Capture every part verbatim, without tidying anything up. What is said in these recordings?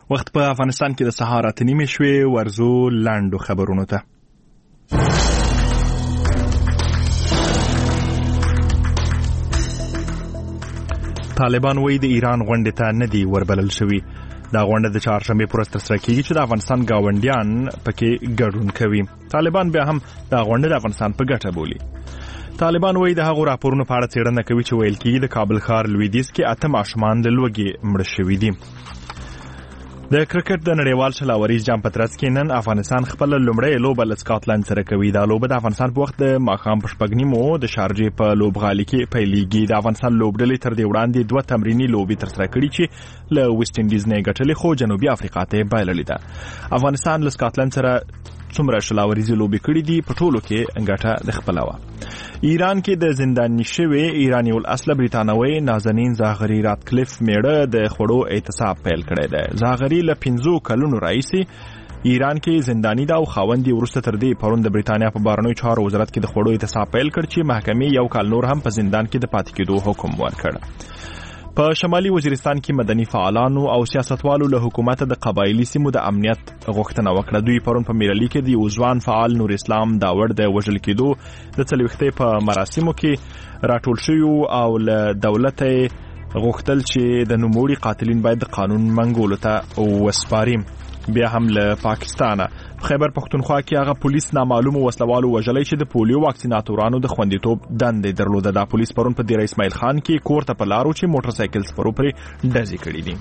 وخت په افغانستان کې د سهار اته نیمې شوې. ورزو لاندو خبرونو ته. طالبان وایي د ایران غونډې ته نه دي وربلل شوي. دا غونډه د چهارشنبې پر ورځ ترسره کیږي چې د افغانستان ګاونډیان پکې ګډون کوي. طالبان بیا هم دا غونډه د افغانستان په ګټه بولي. طالبان وایي د هغو راپورونو په اړه څېړنه کوي چې ویل کېږي د کابل ښار لویدیځ کې اته ماشومان له لوږې مړه شوي دي. د کرکټ د نړیوال شلاوریز جام په ترڅ کې نن افغانستان خپل لومړی لوبه له سکاټلند سره کوي. دا لوبه د افغانستان په وخت د ماښام په شپږ نیمو د شارجې په لوبغالي کې پیلېږي. د افغانستان لوبډلې تر دې وړاندې دوه تمریني لوبې ترسره کړي چې له ویسټ انډیز نه ګټلې، خو جنوبي افریقا ته بایللې ده. افغانستان له سکاټلند سره څومره شلاوریزي لوبې کړي دي په ټولو کې ګټه د خپله وه. ایران کې د زنداني شوی ایرانی الاصله بریتانوي نازنین زاغري راتکلیف میړه د خوړو اعتصاب پیل کړی دی. زاغري له پنځو کلونو راهیسې ایران کې زنداني ده او خاوند یې وروسته تر دې پرون د بریتانیا په بهرنیو چارو وزارت کې د خوړو اعتصاب پیل کړ چې محکمې یو کال نور هم په زندان کې د پاتې کېدو حکم ورکړ. په شمالي وزیرستان کې مدني فعالانو او سیاستوالو له حکومت د قبایلی سیمو د امنیت غوښتنه وکړه. دوی پرون په میرالي کې د یو ځوان فعال نور اسلام داوړ د وژل کېدو د څلوېښتۍ په مراسمو کې راټول شوي او له دولت غوښتل چې د نوموړي قاتلین باید د قانون منګولو ته وسپاري. بیا هم له پاکستانه خیبر پختونخوا کې هغه پولیس نامعلومو وسلوالو وژلی چې د پولیو واکسیناتورانو د خوندیتوب دندې درلوده. دا پولیس پرون په دیره اسماعیل خان کې کور ته په لارو چې موټر سایکل سپرو پرې ډزې کړي دي.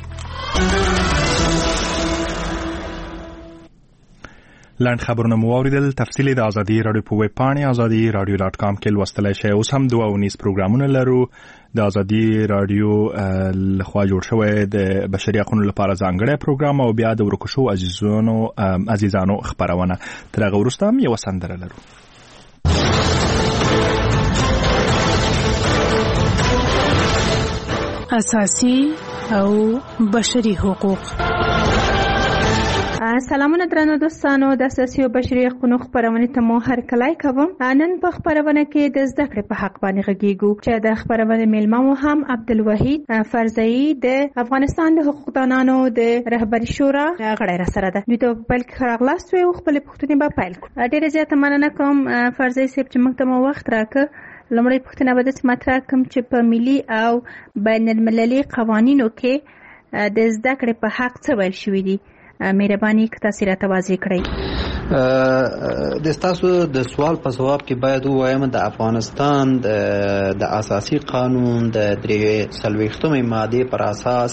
لاند خبرونه مو اوریدل. تفصیل د ازادي رادیو په ویب پاڼې ازادي رادیو ډاټ کام کې لوستلی شئ. اوس هم دوه ونیز پروګرامونه لرو. د ازادي رادیو لخوا جوړ شوی د بشري حقوقو لپاره ځانګړی پروګرام او بیا د ورکو شوو عزیزانو عزیزانو خبرونه. تر هغه وروسته هم یوه سندره لرو. اساسي او بشري حقوق. سلامونه درنو دوستانو، د اساسي او بشري حقوقو خبرونه ته مو هرکلی کوم. نن په خبرونه کې د زده کړې په حق باندې غږیږو چې د خبرونه میلمه مو هم عبدالوحید فرزئی د افغانستان د حقوقدانانو د رهبري شورا غړی را سره ده. دوی ته په پیل کې راغلاست وي او خپلې پوښتنې به پیل کړو. ډېره زیاته مننه کوم فرزئی صاحب چې موږ ته مو وخت راکړ. لومړی پوښتنه به داسې مطرح کړم چې په ملي او بین المللي قوانینو کې د زده کړې په حق څه ویل شوي دي؟ مهرباني که تاسو راته واضح کړئ. د تاسو د سوال په جواب کې باید ووایم د افغانستان د اساسي قانون د درې څلوېښتمې مادې پر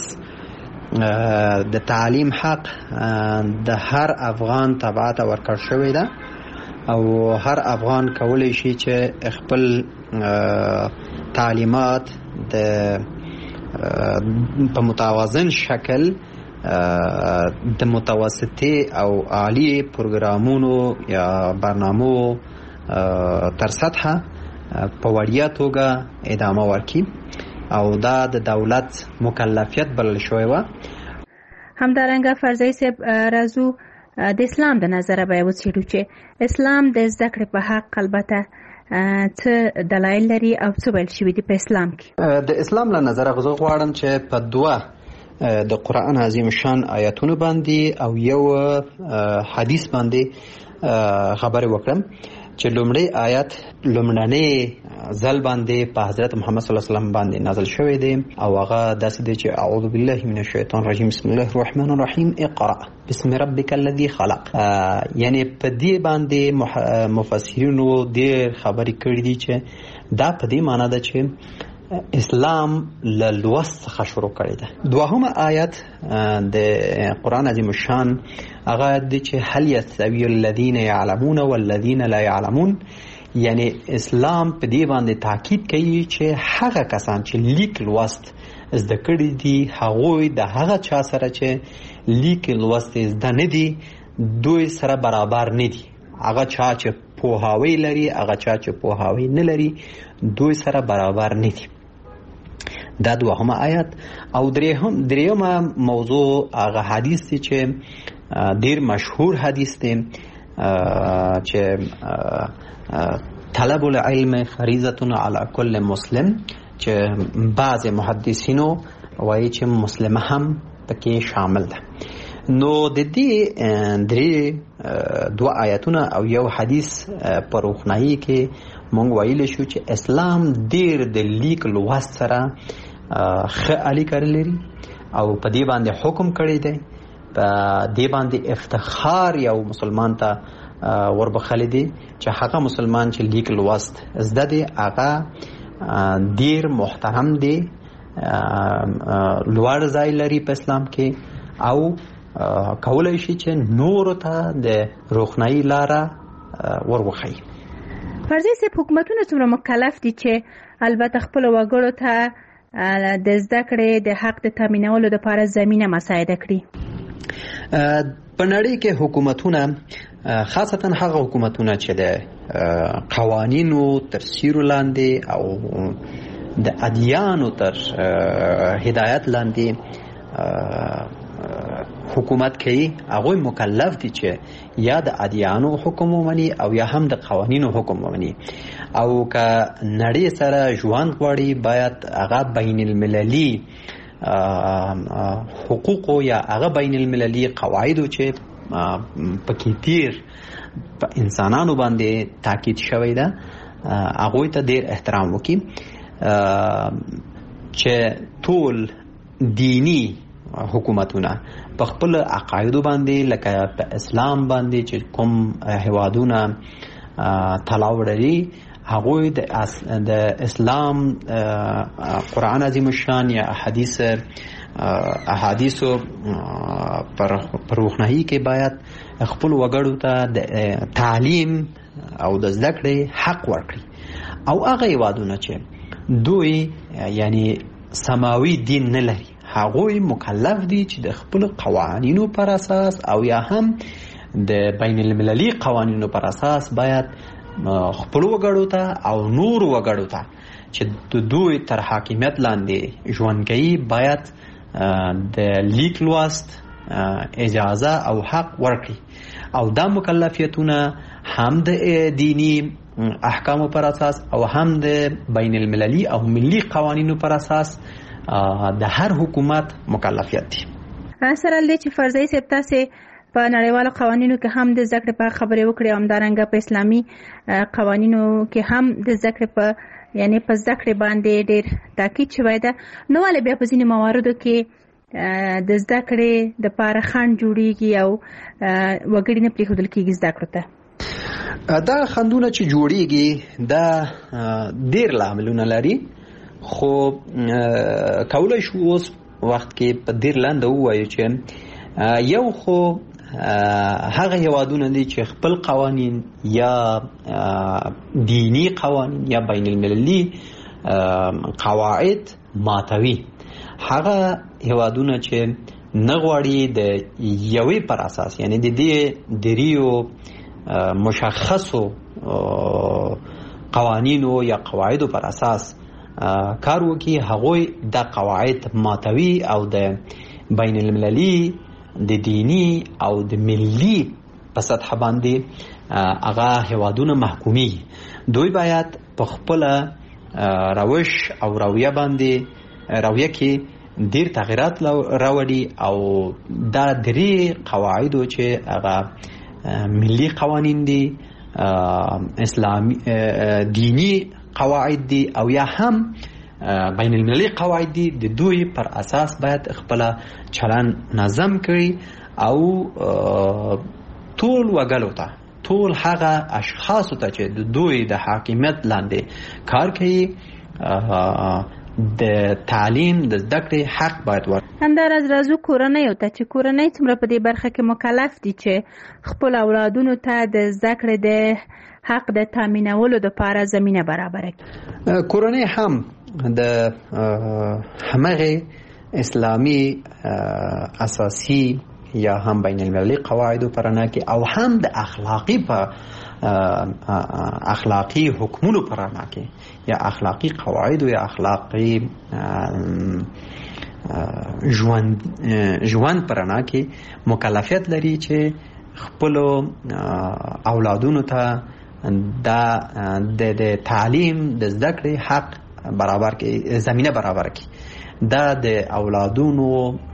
اساس د تعلیم حق د هر افغان تبع ته ورکړل شوی ده او هر افغان کولی شي چې خپل تعلیمات د په متوازن شکل د متوسطي او عالی پروګرامونو یا برنامو تر سطحه په وړیا توګه ادامه ورکړي او دا د دولت مکلفیت بلل شوی و. همدارنګه فرزئی صاحب راځو د اسلام د نظره به وڅېړو چې اسلام د زده کړې په حق البته څه دلایل لري او څه ویل شوي دي په اسلام کې. د اسلام له نظره زه غواړم چې په دوه د قرآن عظیم شان آیاتونو باندې او یو حدیث باندې خبرې وکړم چې لومړی آیات لومړنی ځل باندې په حضرت محمد صلی الله علیه وسلم باندې نازل شوی دی او هغه داسې دی چې اعوذ بالله من الشیطان الرجیم بسم الله الرحمن الرحیم اقرأ بسم ربک الذی خلق. یعنی په دې باندې مفسرینو ډېر خبرې کړې دي چې دا په دې معنی ده چې اسلام له لوست څخه شروع کړی ده. دوهمه آیت د قرآن عظیم الشان هغه دی چې هل یستوی الذین یعلمون والذین لا یعلمون. یعنی اسلام په دې باندې تاکید کوي چې هغه کسان چې لیک لوست زده کړي دي هغوی د هغه چا سره چې لیک لوست زده نه دي دوی سره برابر نه دي. هغه چا چې پوهاوی لري هغه چا چې پوهاوی نه لري دوی سره برابر نه دي. دا دوهمه آیت. او دریهم دریمه موضوع هغه حدیث دی چې ډیر مشهور حدیث دی چې طلب العلم فریضه علی کل مسلم چې بعض محدثینو وایي چې مسلمان هم پکې شامل ده. نو د دې درې دوه آیاتونه او یو حدیث په روښنايي کې مونږ ویلی شو چې اسلام ډېر د لیک لوست سره ښه اړیکه لري او په دې باندې حکم کړی دی، په دې باندې افتخار یو مسلمان ته وربخلی دی چې هغه مسلمان چې لیک لوست زده دی هغه ډېر محترم دی، لوړ ځای لري په اسلام کې او کولای شي چې نورو ته د روښنايي لاره وروښيي. فرضي صاحب حکومتونه څومره مکلف دي چې البته خپل وګړو ته د زده کړې د حق د تامینولو لپاره زمینه مساعده کړي؟ په نړۍ کې حکومتونه خاصتا هغه حکومتونه چې د قوانینو تر سیوري لاندې او د ادیانو تر هدایت لاندې حکومت کوي، هغوی مکلف دي چې یا د ادیانو حکم ومني او یا هم د قوانینو حکم ومني، او که نړۍ سره ژوند غواړي باید هغه بین المللي حقوقو یا هغه بین المللي قواعدو چې پکې تیر په انسانانو باندې تاکید شوی ده هغوی ته ډېر احترام وکړي، چې ټول دینی حکومتونه په خپل عقایدو باندې لکه په اسلام باندې چې کوم هیوادونه تړاو لري هغوی د اسلام قرآن عظیم الشان یا احادیث احادیثو پر روښنايي کې باید خپل وګړو ته د تعلیم او د زده کړې حق ورکړي، او هغه هیوادونه چې دوی یعنی سماوي دین نه لري هغوی مکلف دي چې د خپل قوانینو پر اساس او یا هم د بین المللي قوانینو پر اساس باید خپل وګړو ته او نور وګړو ته چې د دوی تر حاکمیت لاندې ژوند کوي باید د لیک لوست اجازه او حق ورکړي، او دا مکلفیتونه هم د دینی احکامو پر اساس او هم د بین المللي او ملي قوانینو پر اساس د هر حکومت مکلفیت دي. سره لدې چې فرضي صاحب تاسې په نړیوالو قوانینو کې هم د زده کړې په خبرې وکړې، همدارنګه په اسلامي قوانینو کې هم د زده کړې په یعنی په زده کړې باندې ډېر تاکید شوی ده، نو ولې بیا په ځینې مواردو کې د زده کړې دپاره خنډ جوړېږي او وګړي نه پرېښودل کېږي زده کړو ته؟ دا خنډونه چې جوړېږي دا ډېر لاملونه لري، خو کولی شو اوس وخت کې په ډېر لنډه ووایو چې یو خو هغه هیوادونه دي چې خپل قوانین یا دینی قوانین یا بین المللي قواعد ماتوي، هغه هیوادونه چې نه غواړي د یوې پر اساس یعنی د دې دریو مشخصو قوانینو یا قواعدو پر اساس کار وکړي، هغوی د قواعد ماتوي او د بین المللي د دینی او د ملي په سطح باندې هغه هیوادونه محکومي. دوی باید په خپل روش او رویه باندې رویه کې ډیر تغیرات راوړي، او دا درې قواعدو چې هغه ملي قوانین دي، اسلامي دینی قواعد دي او یا هم بین المللي قواعد دي، د دوی پر اساس باید خپل چلن نظم کړي او ټول وګړو ته ټول هغه اشخاصو ته چې د دوی د حاکمیت لاندې کار کوي د تعلیم د زده کړې حق باید ورکړي. همداراز راځو کورنیو ته چې کورنۍ څومره په دې برخه کې مکلف دي چې خپل اولادونو ته د زده کړې د حق د تامینولو لپاره زمینه برابره کړي. کورنۍ هم د همغه اسلامی اساسی یا هم بین المللي قواعدو پر نه کې او هم د اخلاقی په اخلاقی حکمونو پر نه کې یا اخلاقی قواعد یا اخلاقی ژوند ژوند پر نه کې مکلفیت لري چې خپل اولادونو ته دا د تعلیم د زده کړې حق برابر کې زمینه برابر کې. دا د اولادونو